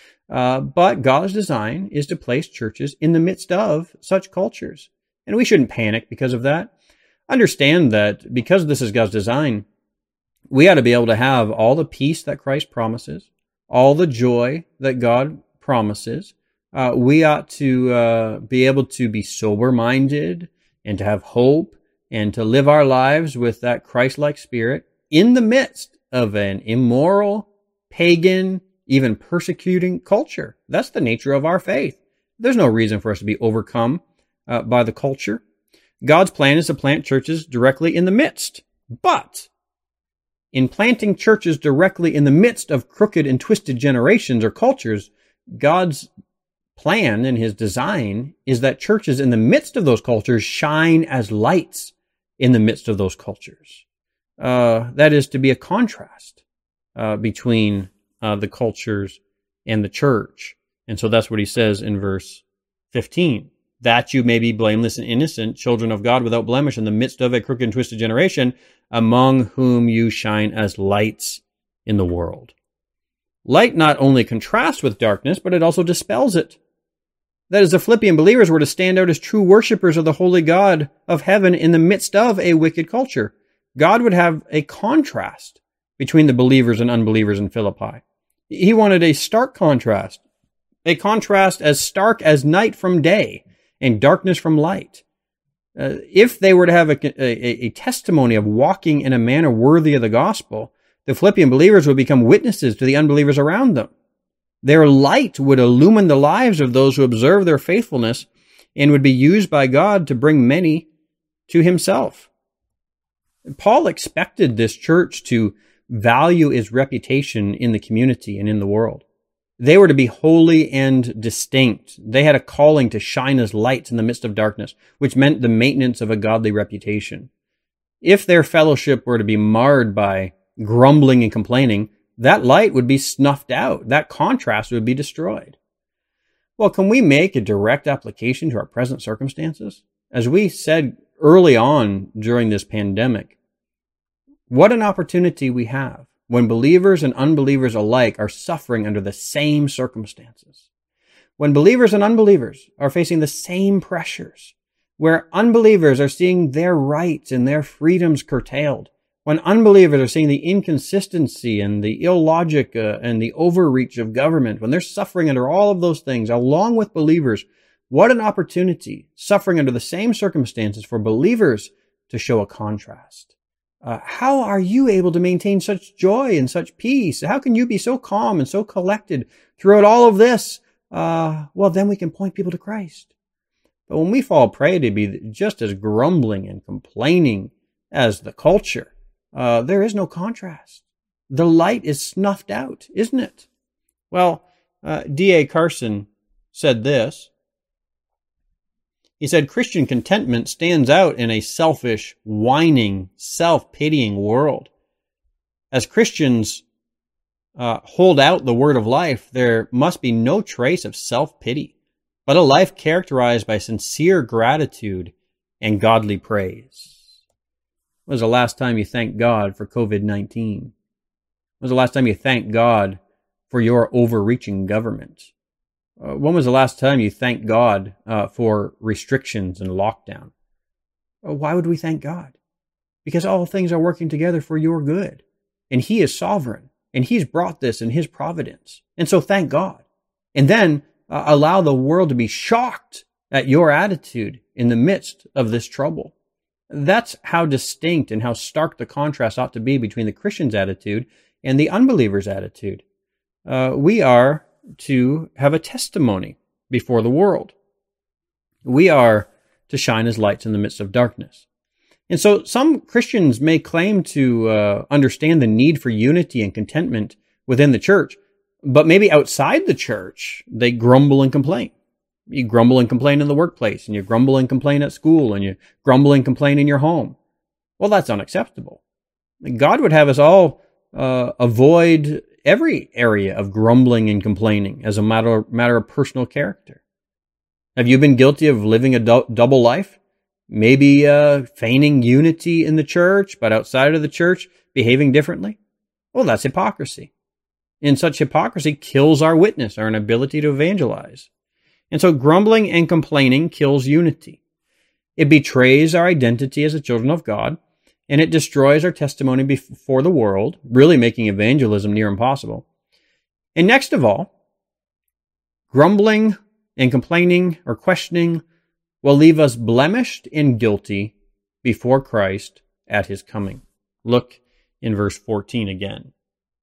But God's design is to place churches in the midst of such cultures. And we shouldn't panic because of that. Understand that because this is God's design, we ought to be able to have all the peace that Christ promises, all the joy that God promises. We ought to be able to be sober-minded and to have hope and to live our lives with that Christ-like spirit in the midst of an immoral, pagan, even persecuting culture. That's the nature of our faith. There's no reason for us to be overcome by the culture. God's plan is to plant churches directly in the midst. But in planting churches directly in the midst of crooked and twisted generations or cultures, God's plan and his design is that churches in the midst of those cultures shine as lights in the midst of those cultures. That is to be a contrast between the cultures and the church. And so that's what he says in verse 15. That you may be blameless and innocent, children of God without blemish in the midst of a crooked and twisted generation, among whom you shine as lights in the world. Light not only contrasts with darkness, but it also dispels it. That is, the Philippian believers were to stand out as true worshipers of the holy God of heaven in the midst of a wicked culture. God would have a contrast between the believers and unbelievers in Philippi. He wanted a stark contrast, a contrast as stark as night from day and darkness from light. If they were to have a testimony of walking in a manner worthy of the gospel, the Philippian believers would become witnesses to the unbelievers around them. Their light would illumine the lives of those who observe their faithfulness and would be used by God to bring many to himself. Paul expected this church to value its reputation in the community and in the world. They were to be holy and distinct. They had a calling to shine as lights in the midst of darkness, which meant the maintenance of a godly reputation. If their fellowship were to be marred by grumbling and complaining, that light would be snuffed out. That contrast would be destroyed. Well, can we make a direct application to our present circumstances? As we said early on during this pandemic, what an opportunity we have when believers and unbelievers alike are suffering under the same circumstances. When believers and unbelievers are facing the same pressures, where unbelievers are seeing their rights and their freedoms curtailed, when unbelievers are seeing the inconsistency and the illogic and the overreach of government, when they're suffering under all of those things, along with believers, what an opportunity, suffering under the same circumstances, for believers to show a contrast. How are you able to maintain such joy and such peace? How can you be so calm and so collected throughout all of this? Well, then we can point people to Christ. But when we fall prey to be just as grumbling and complaining as the culture, there is no contrast. The light is snuffed out, isn't it? Well, D.A. Carson said this. He said, Christian contentment stands out in a selfish, whining, self-pitying world. As Christians hold out the word of life, there must be no trace of self-pity, but a life characterized by sincere gratitude and godly praise. When was the last time you thanked God for COVID-19? When was the last time you thanked God for your overreaching government? When was the last time you thanked God for restrictions and lockdown? Why would we thank God? Because all things are working together for your good. And he is sovereign. And he's brought this in his providence. And so thank God. And then allow the world to be shocked at your attitude in the midst of this trouble. That's how distinct and how stark the contrast ought to be between the Christian's attitude and the unbeliever's attitude. We are to have a testimony before the world. We are to shine as lights in the midst of darkness. And so some Christians may claim to understand the need for unity and contentment within the church, but maybe outside the church, they grumble and complain. You grumble and complain in the workplace, and you grumble and complain at school, and you grumble and complain in your home. Well, that's unacceptable. God would have us all avoid every area of grumbling and complaining as a matter of personal character. Have you been guilty of living a double life? Maybe feigning unity in the church, but outside of the church, behaving differently? Well, that's hypocrisy. And such hypocrisy kills our witness, our ability to evangelize. And so grumbling and complaining kills unity. It betrays our identity as the children of God, and it destroys our testimony before the world, really making evangelism near impossible. And next of all, grumbling and complaining or questioning will leave us blemished and guilty before Christ at his coming. Look in verse 14 again.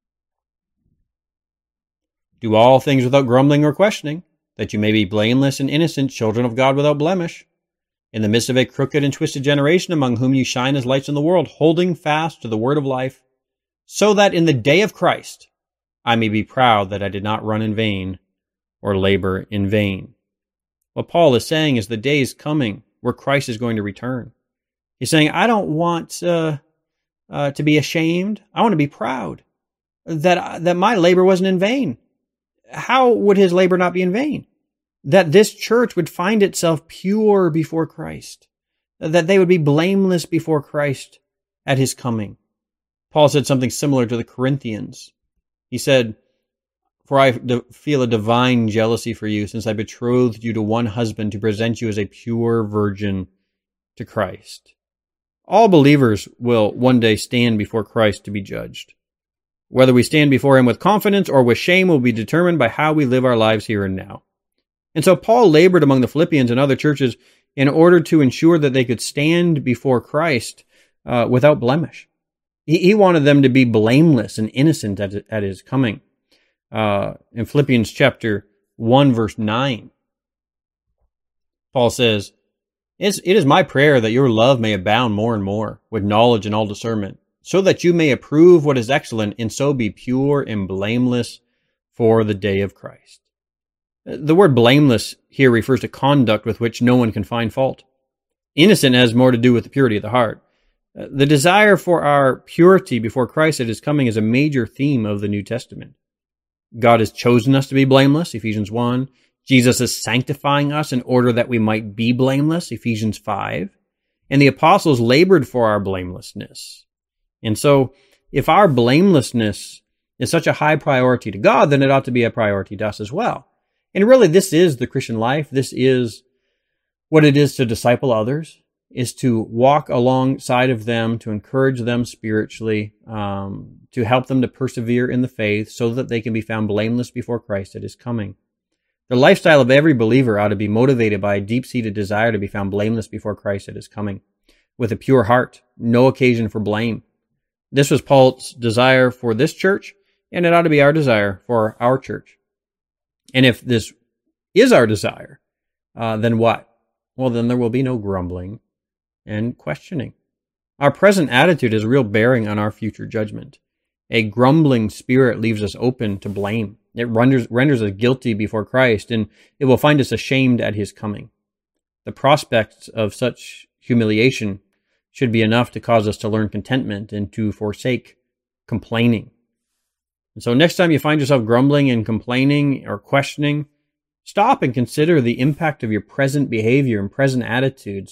Do all things without grumbling or questioning, that you may be blameless and innocent, children of God without blemish, in the midst of a crooked and twisted generation, among whom you shine as lights in the world, holding fast to the word of life, so that in the day of Christ I may be proud that I did not run in vain or labor in vain. What Paul is saying is the day is coming where Christ is going to return. He's saying, I don't want to be ashamed. I want to be proud that my labor wasn't in vain. How would his labor not be in vain? That this church would find itself pure before Christ, that they would be blameless before Christ at his coming. Paul said something similar to the Corinthians. He said, for I feel a divine jealousy for you, since I betrothed you to one husband to present you as a pure virgin to Christ. All believers will one day stand before Christ to be judged. Whether we stand before him with confidence or with shame will be determined by how we live our lives here and now. And so Paul labored among the Philippians and other churches in order to ensure that they could stand before Christ without blemish. He wanted them to be blameless and innocent at his coming. In Philippians chapter 1, verse 9, Paul says, It is my prayer that your love may abound more and more with knowledge and all discernment, so that you may approve what is excellent and so be pure and blameless for the day of Christ. The word blameless here refers to conduct with which no one can find fault. Innocent has more to do with the purity of the heart. The desire for our purity before Christ at his coming is a major theme of the New Testament. God has chosen us to be blameless, Ephesians 1. Jesus is sanctifying us in order that we might be blameless, Ephesians 5. And the apostles labored for our blamelessness. And so, if our blamelessness is such a high priority to God, then it ought to be a priority to us as well. And really, this is the Christian life. This is what it is to disciple others, is to walk alongside of them, to encourage them spiritually, to help them to persevere in the faith so that they can be found blameless before Christ at his coming. The lifestyle of every believer ought to be motivated by a deep-seated desire to be found blameless before Christ at his coming, with a pure heart, no occasion for blame. This was Paul's desire for this church, and it ought to be our desire for our church. And if this is our desire, then what? Well, then there will be no grumbling and questioning. Our present attitude has real bearing on our future judgment. A grumbling spirit leaves us open to blame. It renders us guilty before Christ, and it will find us ashamed at his coming. The prospects of such humiliation should be enough to cause us to learn contentment and to forsake complaining. And so next time you find yourself grumbling and complaining or questioning, stop and consider the impact of your present behavior and present attitudes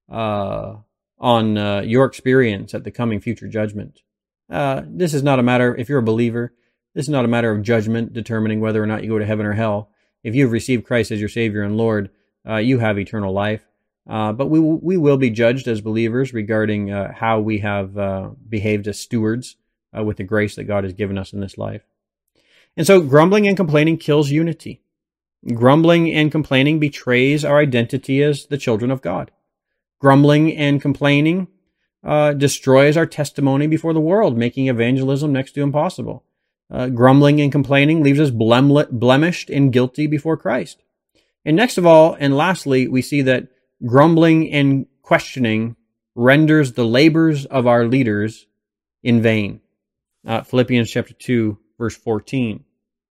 on your experience at the coming future judgment. This is not a matter, if you're a believer, this is not a matter of judgment determining whether or not you go to heaven or hell. If you've received Christ as your Savior and Lord, you have eternal life. But we will be judged as believers regarding how we have behaved as stewards with the grace that God has given us in this life. And so grumbling and complaining kills unity. Grumbling and complaining betrays our identity as the children of God. Grumbling and complaining destroys our testimony before the world, making evangelism next to impossible. Grumbling and complaining leaves us blemished and guilty before Christ. And next of all, and lastly, we see that grumbling and questioning renders the labors of our leaders in vain. Philippians chapter 2, verse 14.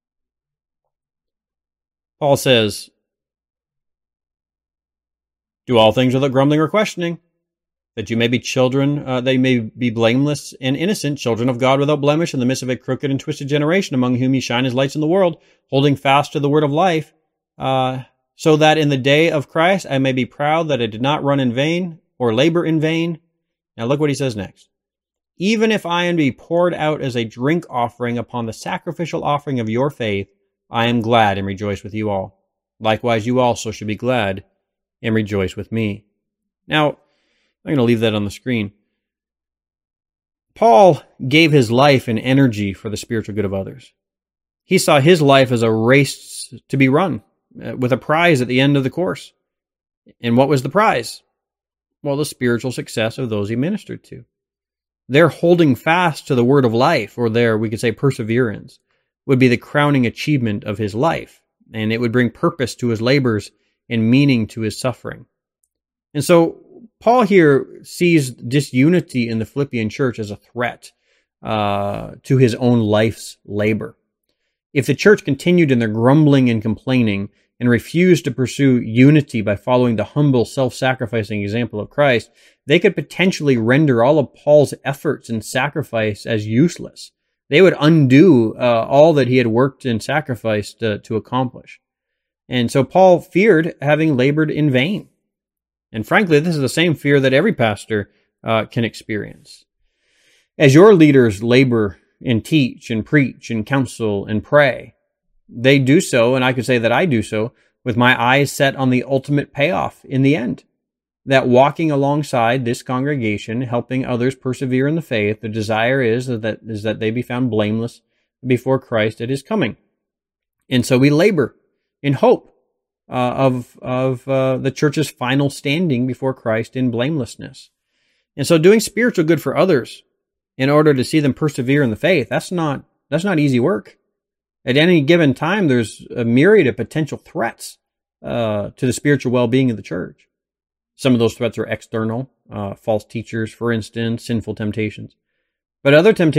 Paul says, do all things without grumbling or questioning, that you may be children, that you may be blameless and innocent, children of God without blemish, in the midst of a crooked and twisted generation, among whom ye shine as lights in the world, holding fast to the word of life, so that in the day of Christ I may be proud that I did not run in vain or labor in vain. Now look what he says next. Even if I am to be poured out as a drink offering upon the sacrificial offering of your faith, I am glad and rejoice with you all. Likewise, you also should be glad and rejoice with me. Now, I'm going to leave that on the screen. Paul gave his life and energy for the spiritual good of others. He saw his life as a race to be run, with a prize at the end of the course. And what was the prize? Well, the spiritual success of those he ministered to. Their holding fast to the word of life, or their, we could say, perseverance, would be the crowning achievement of his life, and it would bring purpose to his labors and meaning to his suffering. And so Paul here sees disunity in the Philippian church as a threat to his own life's labor. If the church continued in their grumbling and complaining and refused to pursue unity by following the humble, self-sacrificing example of Christ, they could potentially render all of Paul's efforts and sacrifice as useless. They would undo all that he had worked and sacrificed to accomplish. And so Paul feared having labored in vain. And frankly, this is the same fear that every pastor can experience. As your leaders labor and teach and preach and counsel and pray, they do so, and I could say that I do so, with my eyes set on the ultimate payoff in the end. That walking alongside this congregation, helping others persevere in the faith, the desire is that they be found blameless before Christ at his coming. And so we labor in hope of the church's final standing before Christ in blamelessness. And so doing spiritual good for others in order to see them persevere in the faith, that's not easy work. At any given time, there's a myriad of potential threats to the spiritual well-being of the church. Some of those threats are external, false teachers, for instance, sinful temptations. But other times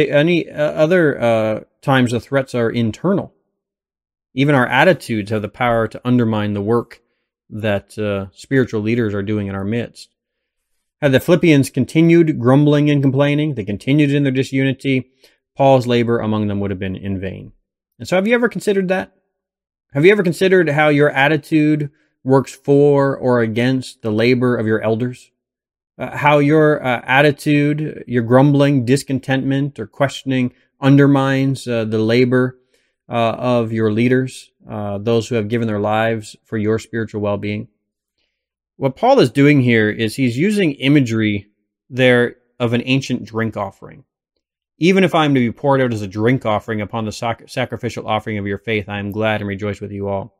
the threats are internal. Even our attitudes have the power to undermine the work that spiritual leaders are doing in our midst. Had the Philippians continued grumbling and complaining, they continued in their disunity, Paul's labor among them would have been in vain. And so have you ever considered that? Have you ever considered how your attitude works for or against the labor of your elders? How your attitude, your grumbling, discontentment, or questioning undermines the labor of your leaders, those who have given their lives for your spiritual well-being. What Paul is doing here is he's using imagery there of an ancient drink offering. Even if I am to be poured out as a drink offering upon the sacrificial offering of your faith, I am glad and rejoice with you all.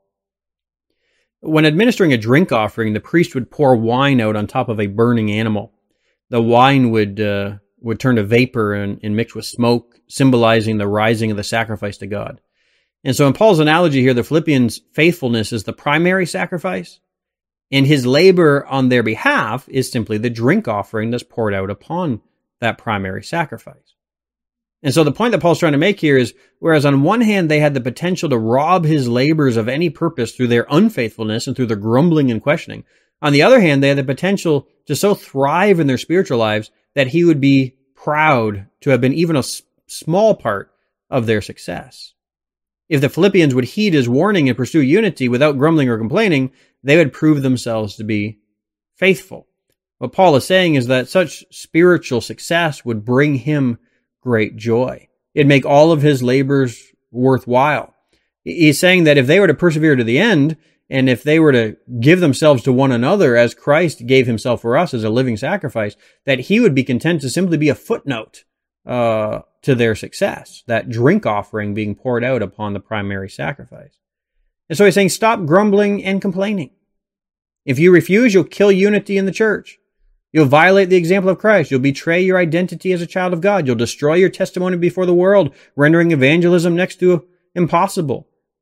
When administering a drink offering, the priest would pour wine out on top of a burning animal. The wine would turn to vapor and mix with smoke, symbolizing the rising of the sacrifice to God. And so in Paul's analogy here, the Philippians' faithfulness is the primary sacrifice, and his labor on their behalf is simply the drink offering that's poured out upon that primary sacrifice. And so the point that Paul's trying to make here is, whereas on one hand they had the potential to rob his labors of any purpose through their unfaithfulness and through their grumbling and questioning, on the other hand they had the potential to so thrive in their spiritual lives that he would be proud to have been even a small part of their success. If the Philippians would heed his warning and pursue unity without grumbling or complaining, they would prove themselves to be faithful. What Paul is saying is that such spiritual success would bring him great joy. It'd make all of his labors worthwhile. He's saying that if they were to persevere to the end, and if they were to give themselves to one another as Christ gave himself for us as a living sacrifice, that he would be content to simply be a footnote to their success, that drink offering being poured out upon the primary sacrifice. And so he's saying, stop grumbling and complaining. If you refuse, you'll kill unity in the church. You'll violate the example of Christ. You'll betray your identity as a child of God. You'll destroy your testimony before the world, rendering evangelism next to impossible.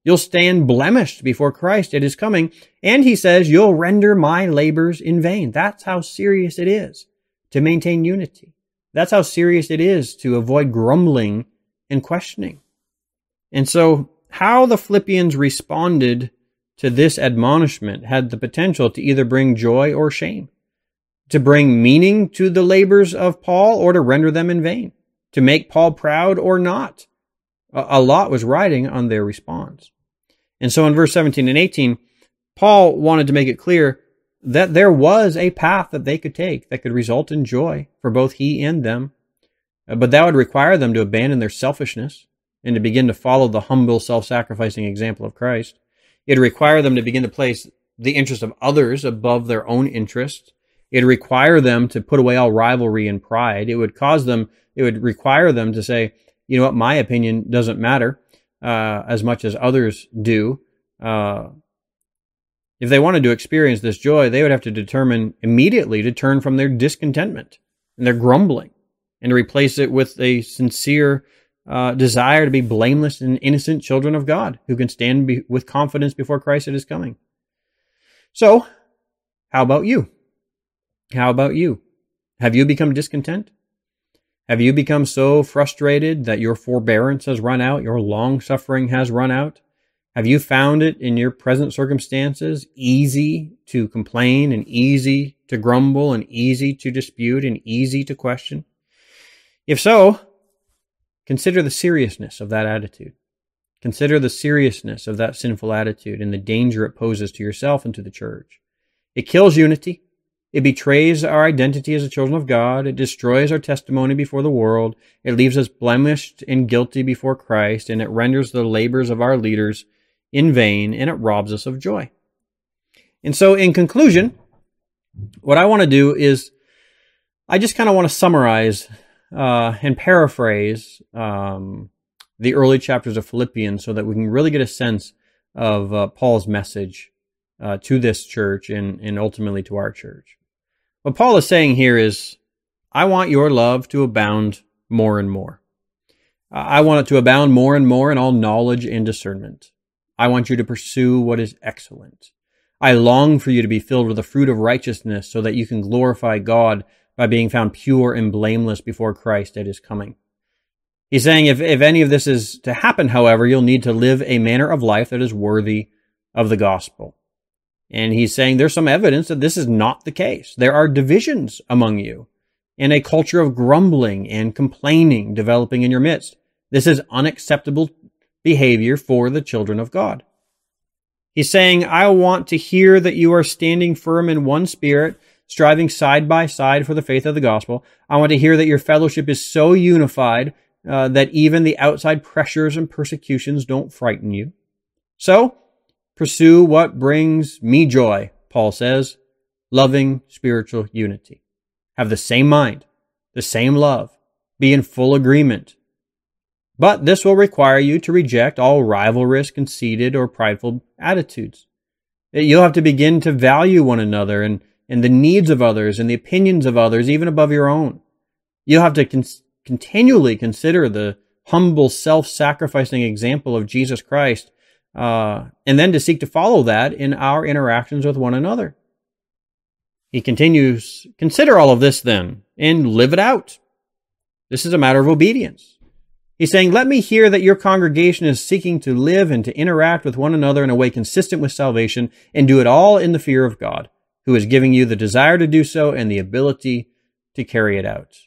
You'll stand blemished before Christ at his coming. And he says, you'll render my labors in vain. That's how serious it is to maintain unity. That's how serious it is to avoid grumbling and questioning. And so how the Philippians responded to this admonishment had the potential to either bring joy or shame, to bring meaning to the labors of Paul or to render them in vain, to make Paul proud or not. A lot was riding on their response. And so in verse 17 and 18, Paul wanted to make it clear that there was a path that they could take that could result in joy for both he and them. But that would require them to abandon their selfishness and to begin to follow the humble, self-sacrificing example of Christ. It'd require them to begin to place the interest of others above their own interest. It'd require them to put away all rivalry and pride. It would require them to say, you know what, my opinion doesn't matter as much as others do. If they wanted to experience this joy, they would have to determine immediately to turn from their discontentment and their grumbling and to replace it with a sincere desire to be blameless and innocent children of God who can stand with confidence before Christ at his coming. So, how about you? How about you? Have you become discontent? Have you become so frustrated that your forbearance has run out, your long-suffering has run out? Have you found it in your present circumstances easy to complain and easy to grumble and easy to dispute and easy to question? If so, consider the seriousness of that attitude. Consider the seriousness of that sinful attitude and the danger it poses to yourself and to the church. It kills unity. It betrays our identity as the children of God. It destroys our testimony before the world. It leaves us blemished and guilty before Christ, and it renders the labors of our leaders in vain, and it robs us of joy. And so, in conclusion, what I want to do is I just kind of want to summarize and paraphrase the early chapters of Philippians so that we can really get a sense of Paul's message to this church and ultimately to our church. What Paul is saying here is, I want your love to abound more and more. I want it to abound more and more in all knowledge and discernment. I want you to pursue what is excellent. I long for you to be filled with the fruit of righteousness so that you can glorify God by being found pure and blameless before Christ at his coming. He's saying if any of this is to happen, however, you'll need to live a manner of life that is worthy of the gospel. And he's saying there's some evidence that this is not the case. There are divisions among you and a culture of grumbling and complaining developing in your midst. This is unacceptable behavior for the children of God. He's saying, I want to hear that you are standing firm in one spirit, striving side by side for the faith of the gospel. I want to hear that your fellowship is so unified that even the outside pressures and persecutions don't frighten you. So, pursue what brings me joy, Paul says, loving spiritual unity. Have the same mind, the same love, be in full agreement. But this will require you to reject all rivalrous, conceited, or prideful attitudes. You'll have to begin to value one another and the needs of others and the opinions of others, even above your own. You'll have to continually consider the humble, self-sacrificing example of Jesus Christ, and then to seek to follow that in our interactions with one another. He continues, consider all of this then, and live it out. This is a matter of obedience. He's saying, let me hear that your congregation is seeking to live and to interact with one another in a way consistent with salvation, and do it all in the fear of God, who is giving you the desire to do so and the ability to carry it out.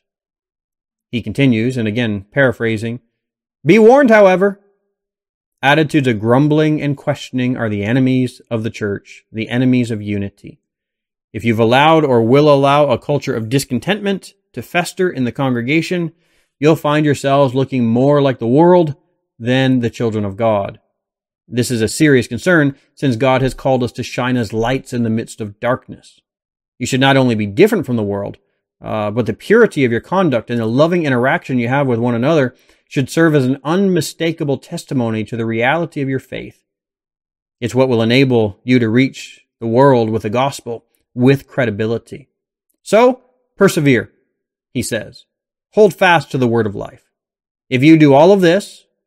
He continues, and again, paraphrasing, be warned, however, attitudes of grumbling and questioning are the enemies of the church, the enemies of unity. If you've allowed or will allow a culture of discontentment to fester in the congregation, you'll find yourselves looking more like the world than the children of God. This is a serious concern since God has called us to shine as lights in the midst of darkness. You should not only be different from the world, but the purity of your conduct and the loving interaction you have with one another should serve as an unmistakable testimony to the reality of your faith. It's what will enable you to reach the world with the gospel with credibility. So, persevere, he says. Hold fast to the word of life. If you do all of this,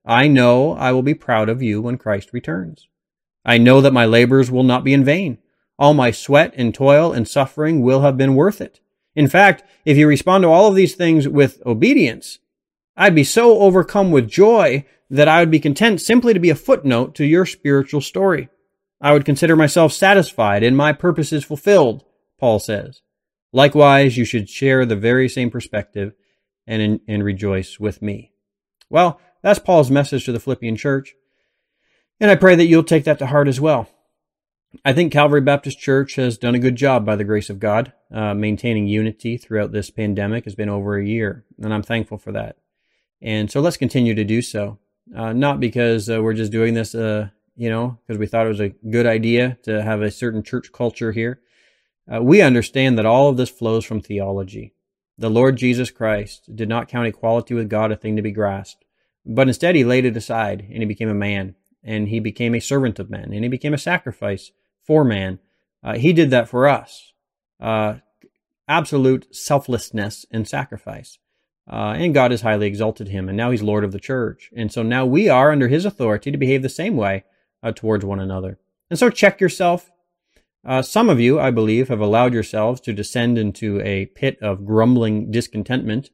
I know I will be proud of you when Christ returns. I know that my labors will not be in vain. All my sweat and toil and suffering will have been worth it. In fact, if you respond to all of these things with obedience, I'd be so overcome with joy that I would be content simply to be a footnote to your spiritual story. I would consider myself satisfied and my purposes fulfilled, Paul says. Likewise, you should share the very same perspective and rejoice with me. Well, that's Paul's message to the Philippian church, and I pray that you'll take that to heart as well. I think Calvary Baptist Church has done a good job by the grace of God. Maintaining unity throughout this pandemic has been over a year, and I'm thankful for that. And so let's continue to do so. Not because we're just doing this, because we thought it was a good idea to have a certain church culture here. We understand that all of this flows from theology. The Lord Jesus Christ did not count equality with God a thing to be grasped, but instead he laid it aside and he became a man, and he became a servant of men, and he became a sacrifice for man. He did that for us. Absolute selflessness and sacrifice. And God has highly exalted him, and now he's Lord of the church. And so now we are under his authority to behave the same way towards one another. And so check yourself. Some of you, I believe, have allowed yourselves to descend into a pit of grumbling discontentment,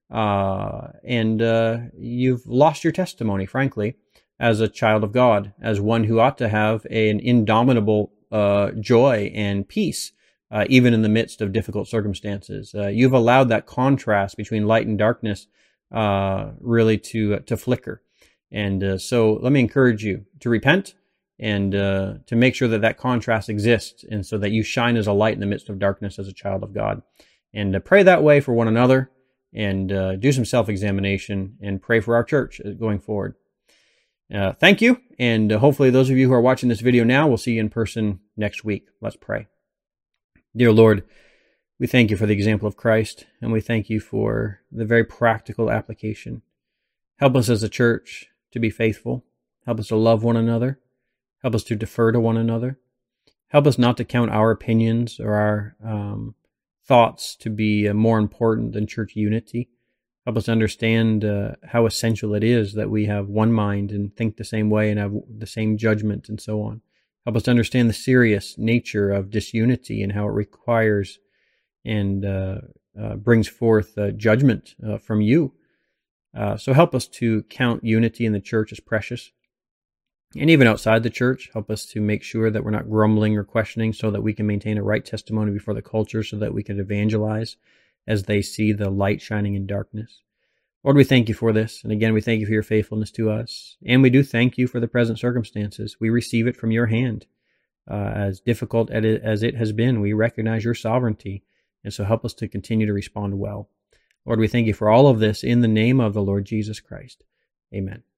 and you've lost your testimony, frankly, as a child of God, as one who ought to have an indomitable joy and peace, even in the midst of difficult circumstances. You've allowed that contrast between light and darkness really to flicker. And so let me encourage you to repent and to make sure that that contrast exists, and so that you shine as a light in the midst of darkness as a child of God. And pray that way for one another, and do some self-examination, and pray for our church going forward. Thank you, and hopefully those of you who are watching this video now will see you in person next week. Let's pray. Dear Lord, we thank you for the example of Christ, and we thank you for the very practical application. Help us as a church to be faithful. Help us to love one another. Help us to defer to one another. Help us not to count our opinions or our thoughts to be more important than church unity. Help us understand how essential it is that we have one mind and think the same way and have the same judgment and so on. Help us to understand the serious nature of disunity and how it requires and brings forth judgment from you. So help us to count unity in the church as precious. And even outside the church, help us to make sure that we're not grumbling or questioning, so that we can maintain a right testimony before the culture, so that we can evangelize as they see the light shining in darkness. Lord, we thank you for this. And again, we thank you for your faithfulness to us. And we do thank you for the present circumstances. We receive it from your hand. As difficult as it has been, we recognize your sovereignty. And so help us to continue to respond well. Lord, we thank you for all of this in the name of the Lord Jesus Christ. Amen.